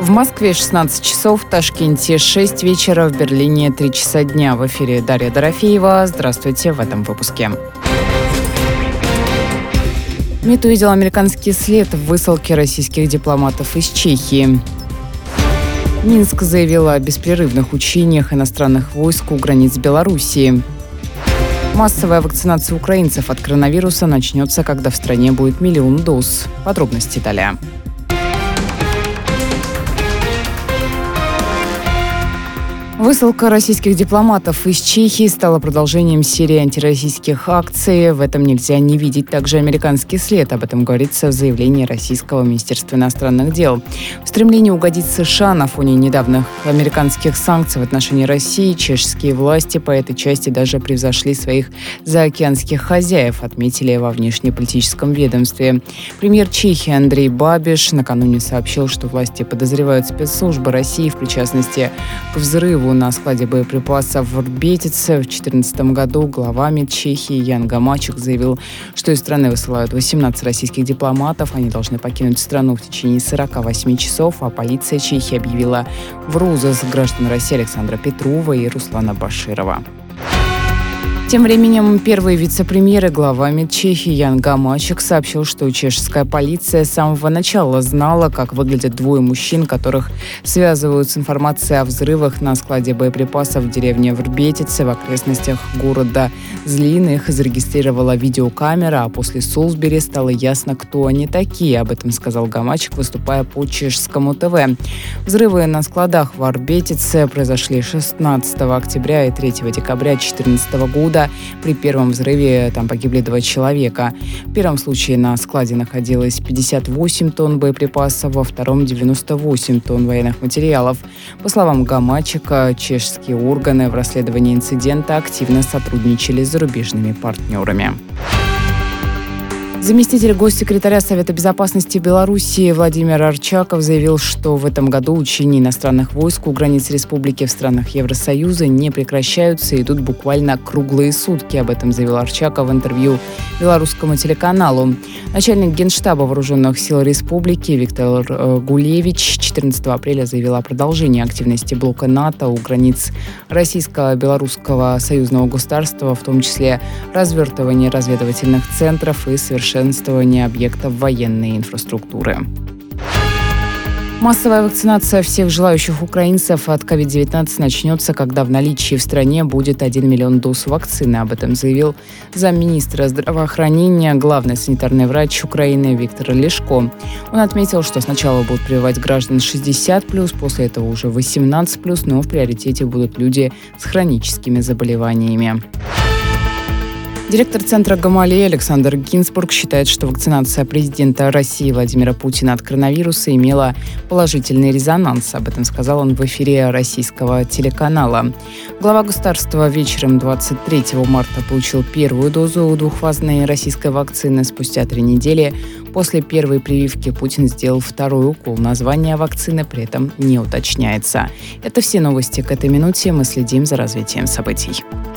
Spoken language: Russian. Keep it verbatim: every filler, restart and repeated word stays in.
В Москве шестнадцать часов, в Ташкенте шесть вечера, в Берлине три часа дня. В эфире Дарья Дорофеева. Здравствуйте в этом выпуске. МИД увидел американский след в высылке российских дипломатов из Чехии. Минск заявил о беспрерывных учениях иностранных войск у границ Белоруссии. Массовая вакцинация украинцев от коронавируса начнется, когда в стране будет миллион доз. Подробности далее. Высылка российских дипломатов из Чехии стала продолжением серии антироссийских акций. В этом нельзя не видеть также американский след. Об этом говорится в заявлении Российского Министерства иностранных дел. В стремлении угодить США на фоне недавних американских санкций в отношении России чешские власти по этой части даже превзошли своих заокеанских хозяев, отметили во внешнеполитическом ведомстве. Премьер Чехии Андрей Бабиш накануне сообщил, что власти подозревают спецслужбы России в причастности к взрыву на складе боеприпасов в Рбетице. В две тысячи четырнадцатом году глава МИД Чехии Ян Гамачек заявил, что из страны высылают восемнадцать российских дипломатов. Они должны покинуть страну в течение сорока восьми часов, а полиция Чехии объявила в розыск граждан России Александра Петрова и Руслана Баширова. Тем временем первый вице-премьер и глава МИД Чехии Ян Гамачек сообщил, что чешская полиция с самого начала знала, как выглядят двое мужчин, которых связывают с информацией о взрывах на складе боеприпасов в деревне Врбетице в окрестностях города Злин. Их зарегистрировала видеокамера, а после Солсбери стало ясно, кто они такие. Об этом сказал Гамачек, выступая по чешскому ТВ. Взрывы на складах в Врбетице произошли шестнадцатого октября и третьего декабря две тысячи четырнадцатого года. При первом взрыве там погибли два человека. В первом случае на складе находилось пятьдесят восемь тонн боеприпасов, во втором девяносто восемь тонн военных материалов. По словам Гамачека, чешские органы в расследовании инцидента активно сотрудничали с зарубежными партнерами. Заместитель госсекретаря Совета безопасности Белоруссии Владимир Арчаков заявил, что в этом году учения иностранных войск у границ республики в странах Евросоюза не прекращаются и идут буквально круглые сутки. Об этом заявил Арчаков в интервью белорусскому телеканалу. Начальник Генштаба Вооруженных сил республики Виктор Гулевич четырнадцатого апреля заявил о продолжении активности блока НАТО у границ Российско-Белорусского союзного государства, в том числе развертывание разведывательных центров и совершенствование объектов военной инфраструктуры. Массовая вакцинация всех желающих украинцев от ковид девятнадцать начнется, когда в наличии в стране будет один миллион доз вакцины. Об этом заявил замминистра здравоохранения, главный санитарный врач Украины Виктор Лешко. Он отметил, что сначала будут прививать граждан шестьдесят плюс, после этого уже восемнадцать плюс, но в приоритете будут люди с хроническими заболеваниями. Директор Центра Гамалеи Александр Гинзбург считает, что вакцинация президента России Владимира Путина от коронавируса имела положительный резонанс. Об этом сказал он в эфире российского телеканала. Глава государства вечером двадцать третьего марта получил первую дозу двухфазной российской вакцины. Спустя три недели после первой прививки Путин сделал второй укол. Название вакцины при этом не уточняется. Это все новости к этой минуте. Мы следим за развитием событий.